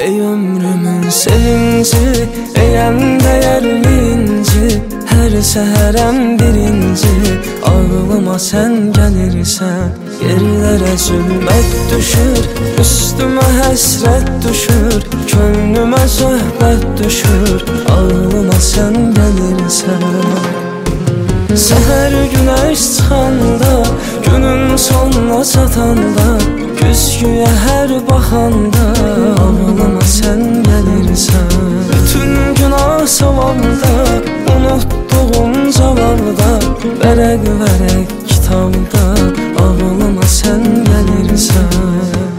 Ey ömrümün sevinci, ey en değerli inci, her seherem birinci, ağlıma sen gelirsen. Yerlere zülmet düşür, üstüme hasret düşür, könlüme sohbet düşür, ağlıma sen gelirsen. Seher güneş çıxanda, günün sonuna çatanda, güzgüye her baxanda, ağlıma sen gelirsən. Bütün günah savabda, unutduğum cavabda, vərəq kitabda, ağlıma sen gelirsən.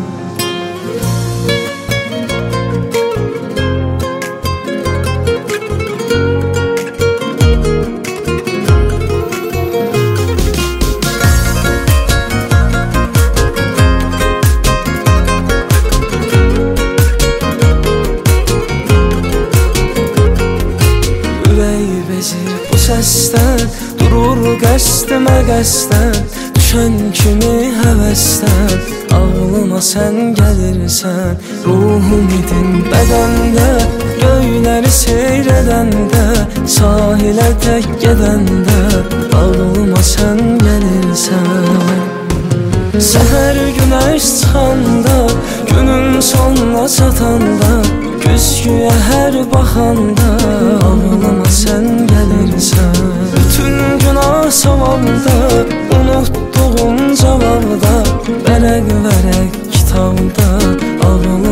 Bu səsdən durur qəsdimə qəsdən, düşən kimi həvəsdən, ağlıma sən gəlirsən. Ruhum idin bədəndə, göyləri seyr edəndə, sahilə tək gedəndə, ağlıma sən gəlirsən. Səhər günəş çıxanda, günün sonuna çatanda, güzgüyə hər baxanda, ağlıma sən gəlirsən. Bütün günah savabda, unutduğum cavabda, vərəq kitabda, ağlıma